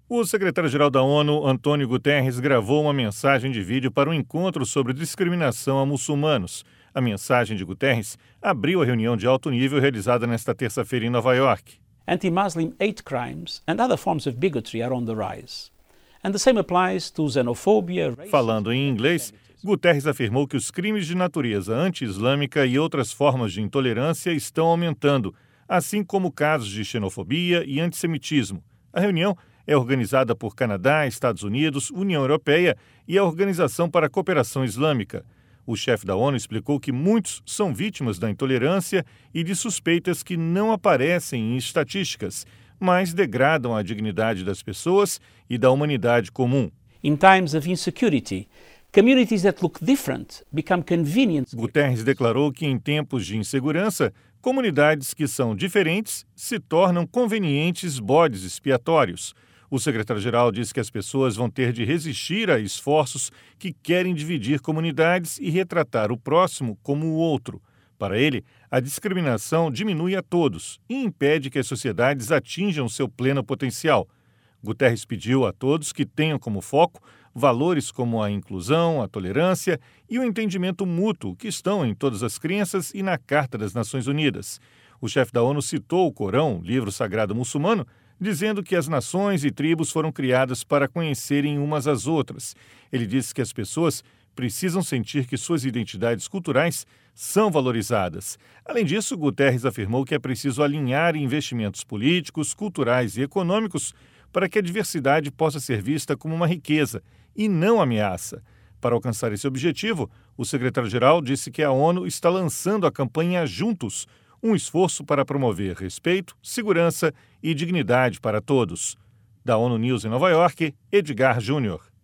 O secretário-geral da ONU, Antônio Guterres, gravou uma mensagem de vídeo para um encontro sobre discriminação a muçulmanos. A mensagem de Guterres abriu a reunião de alto nível realizada nesta terça-feira em Nova York. Anti-Muslim hate crimes and other forms of bigotry are on the rise. And the same applies to xenophobia, racism. Falando em inglês, Guterres afirmou que os crimes de natureza anti-islâmica e outras formas de intolerância estão aumentando, assim como casos de xenofobia e antissemitismo. A reunião é organizada por Canadá, Estados Unidos, União Europeia e a Organização para a Cooperação Islâmica. O chefe da ONU explicou que muitos são vítimas da intolerância e de suspeitas que não aparecem em estatísticas, mas degradam a dignidade das pessoas e da humanidade comum. In times of insecurity, communities that look different become convenient. Guterres declarou que em tempos de insegurança, comunidades que são diferentes se tornam convenientes bodes expiatórios. O secretário-geral disse que as pessoas vão ter de resistir a esforços que querem dividir comunidades e retratar o próximo como o outro. Para ele, a discriminação diminui a todos e impede que as sociedades atinjam seu pleno potencial. Guterres pediu a todos que tenham como foco valores como a inclusão, a tolerância e o entendimento mútuo que estão em todas as crenças e na Carta das Nações Unidas. O chefe da ONU citou o Corão, livro sagrado muçulmano, dizendo que as nações e tribos foram criadas para conhecerem umas às outras. Ele disse que as pessoas precisam sentir que suas identidades culturais são valorizadas. Além disso, Guterres afirmou que é preciso alinhar investimentos políticos, culturais e econômicos para que a diversidade possa ser vista como uma riqueza e não ameaça. Para alcançar esse objetivo, o secretário-geral disse que a ONU está lançando a campanha Juntos, um esforço para promover respeito, segurança e dignidade para todos. Da ONU News em Nova York, Edgar Júnior.